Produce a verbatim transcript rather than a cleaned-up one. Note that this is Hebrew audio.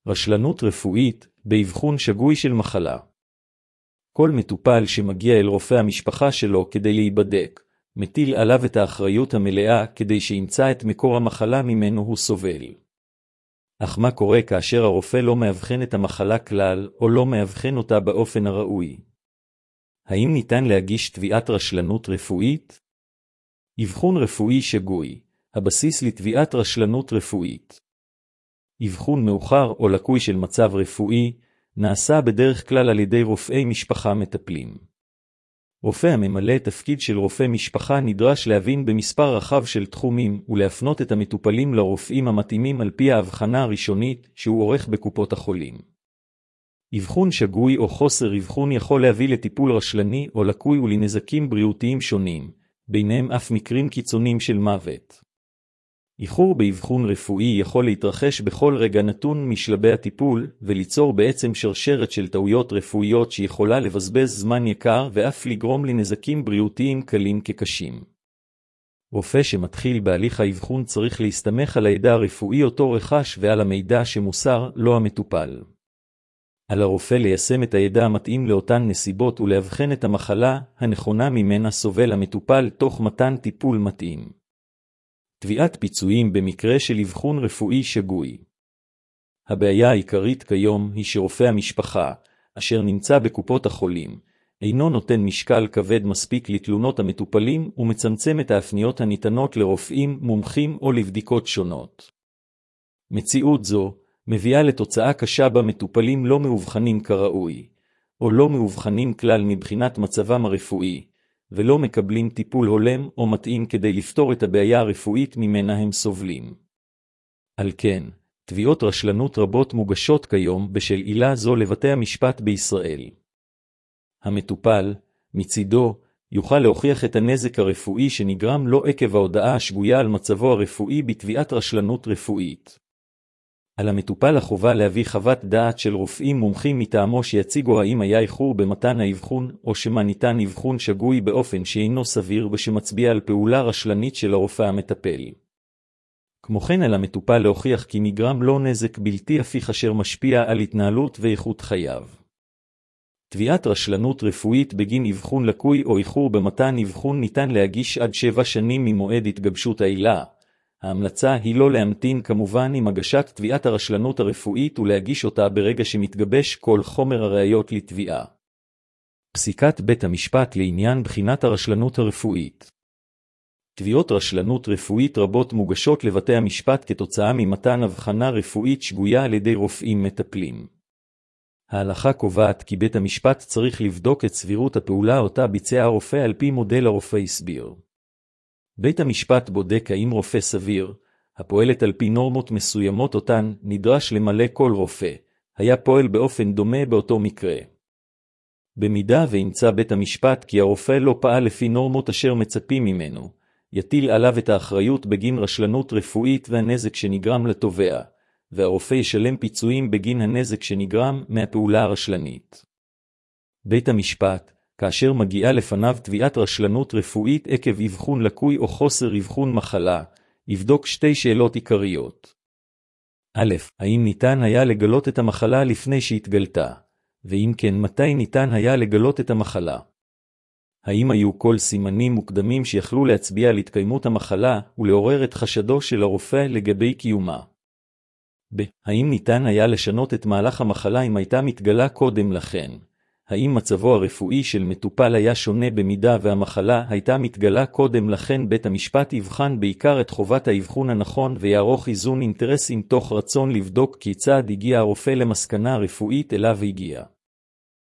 רשלנות רפואית באבחון שגוי של מחלה. כל מטופל שמגיע אל רופא המשפחה שלו כדי להיבדק, מטיל עליו את האחריות המלאה כדי שימצא את מקור המחלה ממנו הוא סובל. אך מה קורה כאשר הרופא לא מאבחן את המחלה כלל או לא מאבחן אותה באופן הראוי? האם ניתן להגיש תביעת רשלנות רפואית? אבחון רפואי שגוי, הבסיס לתביעת רשלנות רפואית. אבחון מאוחר או לקוי של מצב רפואי נעשה בדרך כלל על ידי רופאי משפחה מטפלים. רופא הממלא תפקיד של רופא משפחה נדרש להבין במספר רחב של תחומים ולהפנות את המטופלים לרופאים המתאימים על פי ההבחנה הראשונית שהוא עורך בקופות החולים. אבחון שגוי או חוסר אבחון יכול להביא לטיפול רשלני או לקוי ולנזקים בריאותיים שונים, ביניהם אף מקרים קיצוניים של מוות. איחור באבחון רפואי יכול להתרחש בכל רגע נתון משלבי הטיפול וליצור בעצם שרשרת של טעויות רפואיות שיכולה לבזבז זמן יקר ואף לגרום לנזקים בריאותיים קלים כקשים. רופא שמתחיל בהליך האבחון צריך להסתמך על הידע הרפואי אותו רכש ועל המידע שמוסר לא המטופל. על הרופא ליישם את הידע המתאים לאותן נסיבות ולהבחן את המחלה הנכונה ממנה סובל המטופל תוך מתן טיפול מתאים. תביעת פיצויים במקרה של אבחון רפואי שגוי. הבעיה העיקרית כיום היא שרופא המשפחה, אשר נמצא בקופות החולים, אינו נותן משקל כבד מספיק לתלונות המטופלים ומצמצם את ההפניות הניתנות לרופאים, מומחים או לבדיקות שונות. מציאות זו מביאה לתוצאה קשה בה מטופלים לא מאובחנים כראוי, או לא מאובחנים כלל מבחינת מצבם הרפואי, ולא מקבלים טיפול הולם או מתאים כדי לפתור את הבעיה הרפואית ממנה הם סובלים. על כן, תביעות רשלנות רבות מוגשות כיום בשל עילה זו לבתי המשפט בישראל. המטופל, מצידו, יוכל להוכיח את הנזק הרפואי שנגרם לו עקב ההודעה השגויה על מצבו הרפואי בתביעת רשלנות רפואית. על המטופל החובה להביא חוות דעת של רופאים מומחים מטעמו שיציגו האם היה איחור במתן האבחון או שמה ניתן אבחון שגוי באופן שאינו סביר ושמצביע על פעולה רשלנית של הרופא המטפל. כמו כן על המטופל להוכיח כי נגרם לו נזק בלתי הפיך אשר משפיע על התנהלות ואיכות חייו. תביעת רשלנות רפואית בגין אבחון לקוי או איחור במתן אבחון ניתן להגיש עד שבע שנים ממועד התגבשות העילה. ההמלצה היא לא להמתין כמובן עם הגשת תביעת הרשלנות הרפואית ולהגיש אותה ברגע שמתגבש כל חומר הראיות לתביעה. פסיקת בית המשפט לעניין בחינת הרשלנות הרפואית. תביעות רשלנות רפואית רבות מוגשות לבתי המשפט כתוצאה ממתן הבחנה רפואית שגויה על ידי רופאים מטפלים. ההלכה קובעת כי בית המשפט צריך לבדוק את סבירות הפעולה אותה ביצע הרופא על פי מודל הרופא הסביר. בית המשפט בודק האם רופא סביר, הפועלת על פי נורמות מסוימות אותן נדרש למלא כל רופא, היה פועל באופן דומה באותו מקרה. במידה וימצא בית המשפט כי הרופא לא פעל לפי נורמות אשר מצפים ממנו, יטיל עליו את האחריות בגין רשלנות רפואית והנזק שנגרם לתובע, והרופא ישלם פיצויים בגין הנזק שנגרם מהפעולה הרשלנית. בית המשפט, כאשר מגיעה לפניו תביעת רשלנות רפואית עקב אבחון לקוי או חוסר אבחון מחלה, יבדוק שתי שאלות עיקריות. א', האם ניתן היה לגלות את המחלה לפני שהתגלתה, ואם כן מתי ניתן היה לגלות את המחלה? האם היו כל סימנים מוקדמים שיכלו להצביע על התקיימות המחלה ולעורר את חשדו של הרופא לגבי קיומה? ב. האם ניתן היה לשנות את מהלך המחלה אם הייתה מתגלה קודם לכן? האם מצבו הרפואי של מטופל היה שונה במידה והמחלה הייתה מתגלה קודם לכן? בית המשפט יבחן בעיקר את חובת האבחון הנכון ויערוך איזון אינטרסים תוך רצון לבדוק כיצד הגיע הרופא למסקנה הרפואית אליו הגיע.